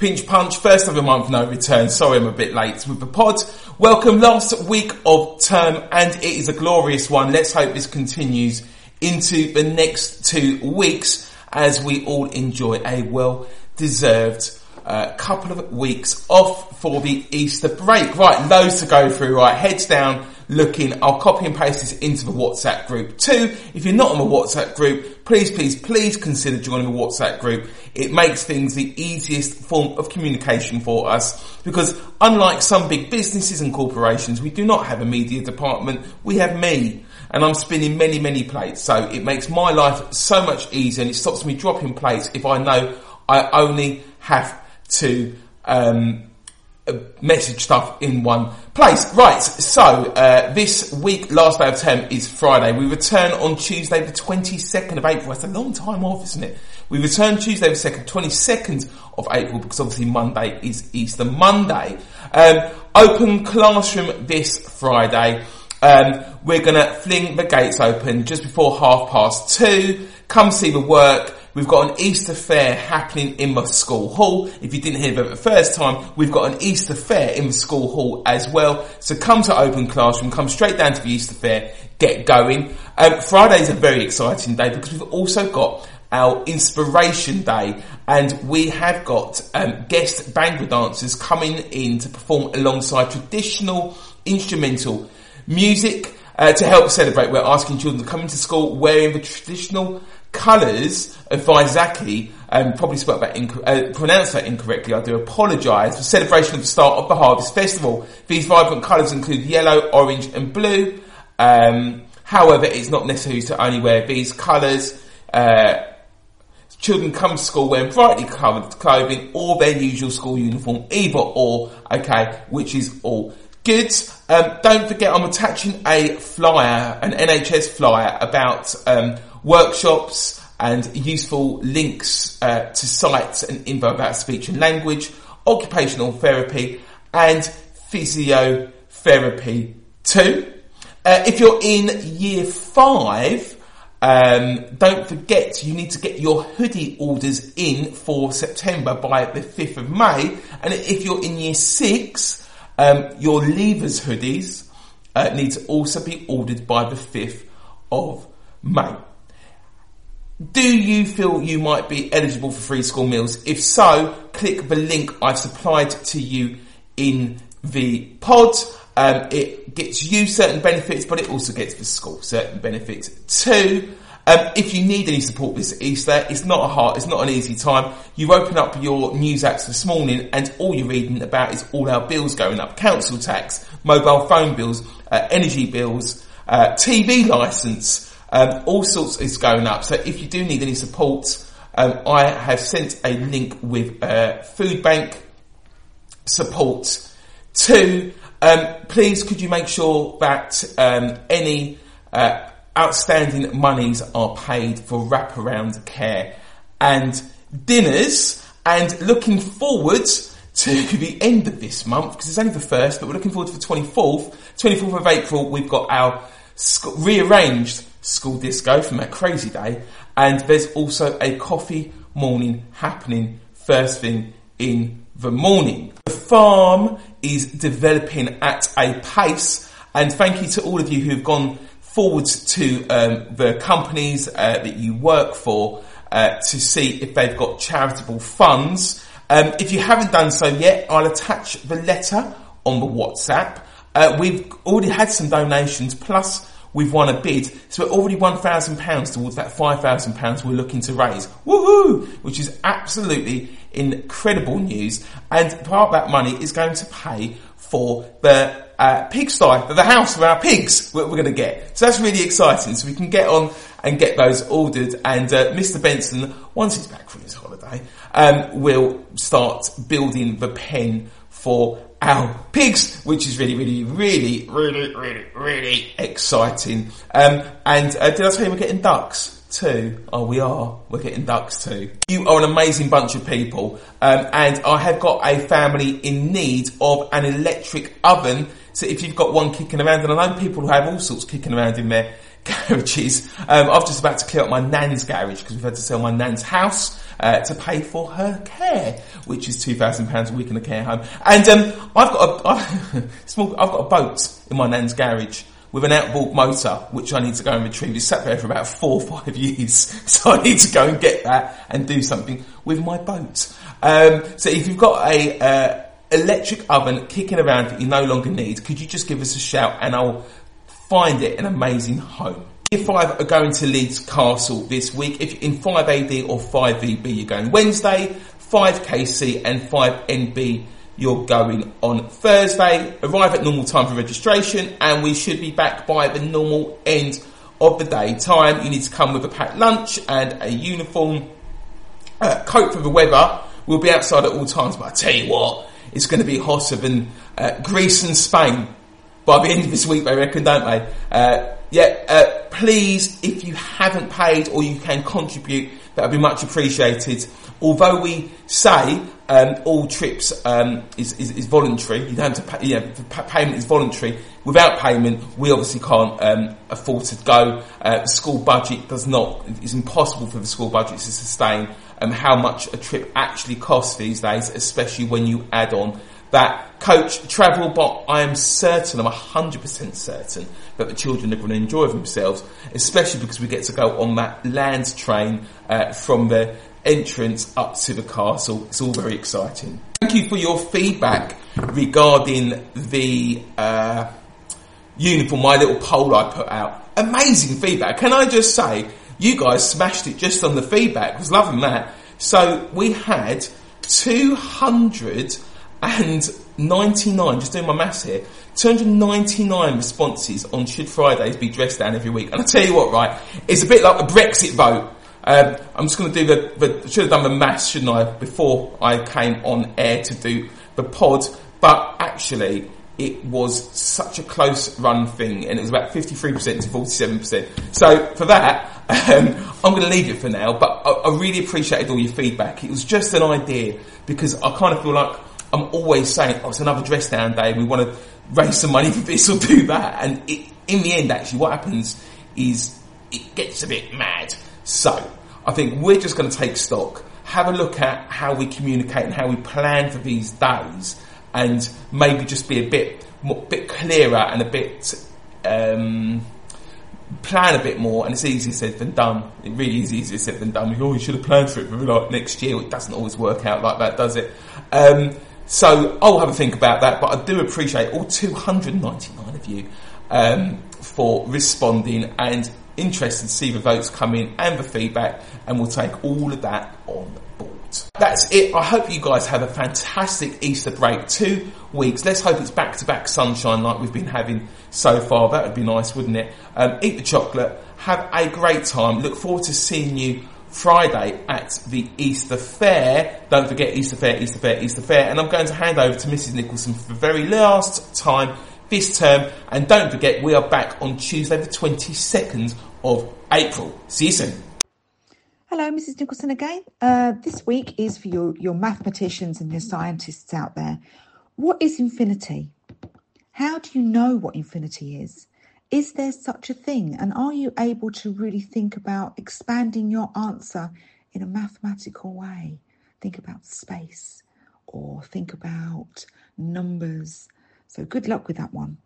Pinch Punch, first of the month, no return. Sorry I'm a bit late with the pod. Welcome, last week of term, and it is a glorious one. Let's hope this continues into the next 2 weeks as we all enjoy a well-deserved couple of weeks off for the Easter break. Right, loads to go through. Right, heads down, looking. I'll copy and paste this into the WhatsApp group too. If you're not on the WhatsApp group, please consider joining the WhatsApp group. It makes things the easiest form of communication for us because unlike some big businesses and corporations, we do not have a media department. We have me. And I'm spinning many plates. So it makes my life so much easier and it stops me dropping plates if I know I only have to message stuff in one place. Right, so this week, last day of term is Friday. We return on Tuesday the 22nd of April. That's a long time off, isn't it? We return Tuesday the 22nd of April because obviously Monday is Easter Monday. Open classroom this Friday. We're going to fling the gates open just before 2:30. Come see the work. We've got an Easter fair happening in the school hall. If you didn't hear about it the first time, we've got an Easter fair in the school hall as well. So come to Open Classroom, come straight down to the Easter fair, get going. Friday's a very exciting day because we've also got our Inspiration Day, and we have got guest Bhangra dancers coming in to perform alongside traditional instrumental music to help celebrate. We're asking children to come into school wearing the traditional colours of Vaisakhi, probably pronounced that incorrectly, I do apologise, for celebration of the start of the Harvest Festival. These vibrant colours include yellow, orange and blue. However, it's not necessary to only wear these colours. Children come to school wearing brightly coloured clothing or their usual school uniform, either or, okay, which is all good. Don't forget I'm attaching a flyer, an NHS flyer about workshops and useful links to sites and info about speech and language, occupational therapy and physiotherapy too. If you're in year 5, don't forget you need to get your hoodie orders in for September by the 5th of May. And if you're in year 6, your leavers hoodies need to also be ordered by the 5th of May. Do you feel you might be eligible for free school meals? If so, click the link I've supplied to you in the pod. It gets you certain benefits, but it also gets the school certain benefits too. If you need any support this Easter, it's not an easy time. You open up your news apps this morning and all you're reading about is all our bills going up. Council tax, mobile phone bills, energy bills, TV licence, all sorts is going up. So if you do need any support, I have sent a link with food bank support too. Please could you make sure that any outstanding monies are paid for wraparound care and dinners, and looking forward to the end of this month because it's only the 1st, but we're looking forward to the 24th of April. We've got our rearranged school disco from that crazy day, and there's also a coffee morning happening first thing in the morning. The farm is developing at a pace, and thank you to all of you who've gone forwards to the companies that you work for to see if they've got charitable funds. If you haven't done so yet, I'll attach the letter on the WhatsApp. We've already had some donations, plus we've won a bid, so we're already £1,000 towards that £5,000 we're looking to raise. Woohoo! Which is absolutely incredible news, and part of that money is going to pay for the pigsty, the house for our pigs we're going to get. So that's really exciting. So we can get on and get those ordered, and Mr. Benson, once he's back from his holiday, will start building the pen for our pigs, which is really exciting. And did I tell you we're getting ducks too? Oh, we are. We're getting ducks too. You are an amazing bunch of people. And I have got a family in need of an electric oven. So if you've got one kicking around, and I know people who have all sorts kicking around in their garages. I've just about to clear up my nan's garage because we've had to sell my nan's house to pay for her care, which is £2,000 a week in a care home. And I've got a boat in my nan's garage with an outboard motor, which I need to go and retrieve. It's sat there for about 4 or 5 years, so I need to go and get that and do something with my boat. So if you've got a electric oven kicking around that you no longer need, could you just give us a shout and I'll find it an amazing home. Year 5 are going to Leeds Castle this week. If you're in 5AD or 5VB, you're going Wednesday. 5KC and 5NB, you're going on Thursday. Arrive at normal time for registration, and we should be back by the normal end of the day time. You need to come with a packed lunch and a uniform, coat for the weather. We'll be outside at all times, but I tell you what, it's going to be hotter than Greece and Spain by the end of this week, they reckon, don't they? Please, if you haven't paid or you can contribute, that would be much appreciated. Although we say all trips is voluntary, you don't have to pay, payment is voluntary. Without payment, we obviously can't afford to go. The school budget it's impossible for the school budget to sustain how much a trip actually costs these days, especially when you add on that coach travel. But I am certain, I'm 100% certain that the children are going to enjoy themselves, especially because we get to go on that land train from the entrance up to the castle. It's all very exciting. Thank you for your feedback regarding the uniform, my little poll I put out. Amazing feedback. Can I just say, you guys smashed it just on the feedback. I was loving that. So we had 299, just doing my maths here, 299 responses on should Fridays be dressed down every week. And I tell you what, right, it's a bit like a Brexit vote. I'm just going to do should have done the maths, shouldn't I, before I came on air to do the pod. But actually, it was such a close run thing, and it was about 53% to 47%. So for that, I'm going to leave it for now, but I really appreciated all your feedback. It was just an idea, because I kind of feel like I'm always saying, it's another dress down day, we want to raise some money for this or do that. And in the end, actually, what happens is it gets a bit mad. So I think we're just going to take stock, have a look at how we communicate and how we plan for these days, and maybe just be a bit clearer and a bit plan a bit more. And it's easier said than done. It really is easier said than done. You should have planned for it for like next year. It doesn't always work out like that, does it? So I'll have a think about that. But I do appreciate all 299 of you for responding, and interested to see the votes come in and the feedback, and we'll take all of that on board. That's it. I hope you guys have a fantastic Easter break. 2 weeks. Let's hope it's back-to-back sunshine like we've been having so far. That would be nice, wouldn't it? Eat the chocolate. Have a great time. Look forward to seeing you Friday at the Easter Fair. Don't forget Easter Fair, Easter Fair, Easter Fair. And I'm going to hand over to Mrs. Nicholson for the very last time this term. And don't forget, we are back on Tuesday the 22nd of April. See you soon. Hello, Mrs. Nicholson again. This week is for your mathematicians and your scientists out there. What is infinity? How do you know what infinity is? Is there such a thing? And are you able to really think about expanding your answer in a mathematical way? Think about space or think about numbers. So good luck with that one.